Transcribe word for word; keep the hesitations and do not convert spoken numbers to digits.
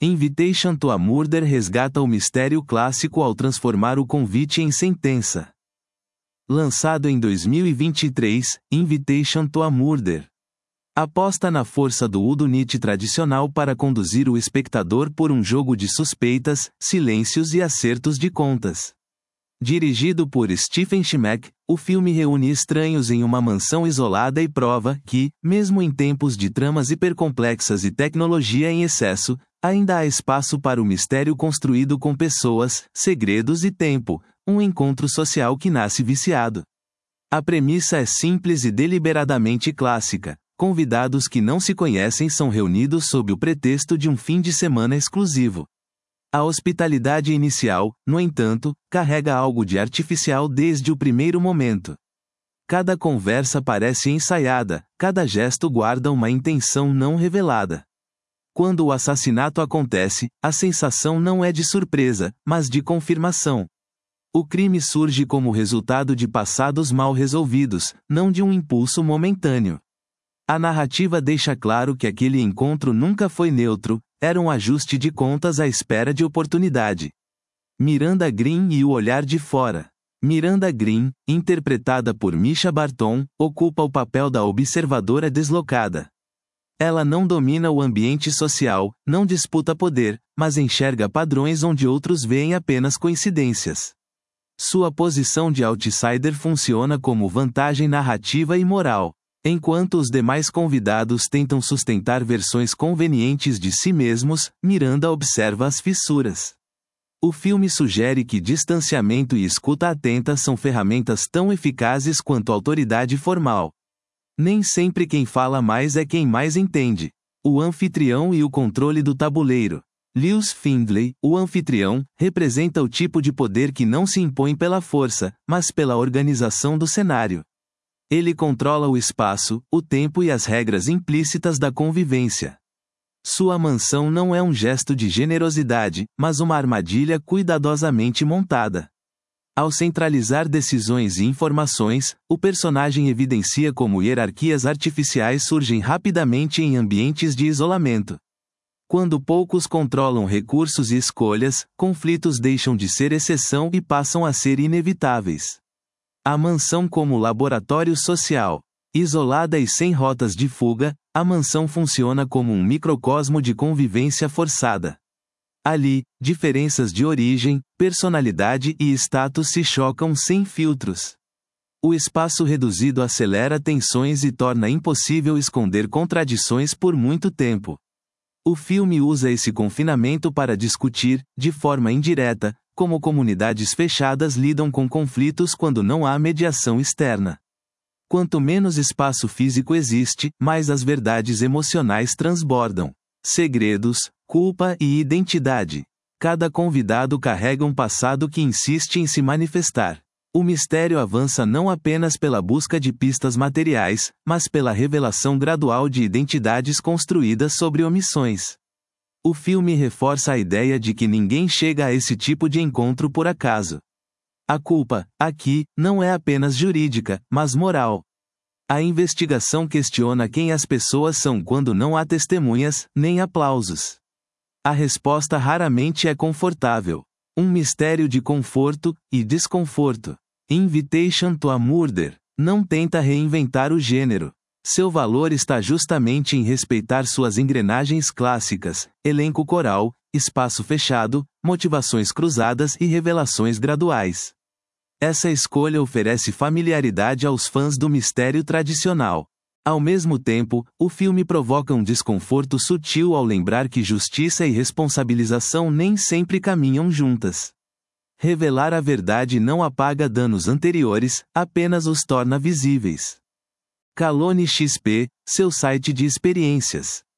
Invitation to a Murder resgata o mistério clássico ao transformar o convite em sentença. Lançado em dois mil e vinte e três, Invitation to a Murder aposta na força do whodunit tradicional para conduzir o espectador por um jogo de suspeitas, silêncios e acertos de contas. Dirigido por Stephen Schmack, o filme reúne estranhos em uma mansão isolada e prova que, mesmo em tempos de tramas hipercomplexas e tecnologia em excesso, ainda há espaço para o mistério construído com pessoas, segredos e tempo, um encontro social que nasce viciado. A premissa é simples e deliberadamente clássica. Convidados que não se conhecem são reunidos sob o pretexto de um fim de semana exclusivo. A hospitalidade inicial, no entanto, carrega algo de artificial desde o primeiro momento. Cada conversa parece ensaiada, cada gesto guarda uma intenção não revelada. Quando o assassinato acontece, a sensação não é de surpresa, mas de confirmação. O crime surge como resultado de passados mal resolvidos, não de um impulso momentâneo. A narrativa deixa claro que aquele encontro nunca foi neutro, era um ajuste de contas à espera de oportunidade. Miranda Green e o olhar de fora. Miranda Green, interpretada por Mischa Barton, ocupa o papel da observadora deslocada. Ela não domina o ambiente social, não disputa poder, mas enxerga padrões onde outros veem apenas coincidências. Sua posição de outsider funciona como vantagem narrativa e moral. Enquanto os demais convidados tentam sustentar versões convenientes de si mesmos, Miranda observa as fissuras. O filme sugere que distanciamento e escuta atenta são ferramentas tão eficazes quanto autoridade formal. Nem sempre quem fala mais é quem mais entende. O anfitrião e o controle do tabuleiro. Lewis Findlay, o anfitrião, representa o tipo de poder que não se impõe pela força, mas pela organização do cenário. Ele controla o espaço, o tempo e as regras implícitas da convivência. Sua mansão não é um gesto de generosidade, mas uma armadilha cuidadosamente montada. Ao centralizar decisões e informações, o personagem evidencia como hierarquias artificiais surgem rapidamente em ambientes de isolamento. Quando poucos controlam recursos e escolhas, conflitos deixam de ser exceção e passam a ser inevitáveis. A mansão como laboratório social. Isolada e sem rotas de fuga, a mansão funciona como um microcosmo de convivência forçada. Ali, diferenças de origem, personalidade e status se chocam sem filtros. O espaço reduzido acelera tensões e torna impossível esconder contradições por muito tempo. O filme usa esse confinamento para discutir, de forma indireta, como comunidades fechadas lidam com conflitos quando não há mediação externa. Quanto menos espaço físico existe, mais as verdades emocionais transbordam. Segredos, culpa e identidade. Cada convidado carrega um passado que insiste em se manifestar. O mistério avança não apenas pela busca de pistas materiais, mas pela revelação gradual de identidades construídas sobre omissões. O filme reforça a ideia de que ninguém chega a esse tipo de encontro por acaso. A culpa, aqui, não é apenas jurídica, mas moral. A investigação questiona quem as pessoas são quando não há testemunhas, nem aplausos. A resposta raramente é confortável. Um mistério de conforto e desconforto. Invitation to a Murder não tenta reinventar o gênero. Seu valor está justamente em respeitar suas engrenagens clássicas, elenco coral, espaço fechado, motivações cruzadas e revelações graduais. Essa escolha oferece familiaridade aos fãs do mistério tradicional. Ao mesmo tempo, o filme provoca um desconforto sutil ao lembrar que justiça e responsabilização nem sempre caminham juntas. Revelar a verdade não apaga danos anteriores, apenas os torna visíveis. Calone X P, seu site de experiências.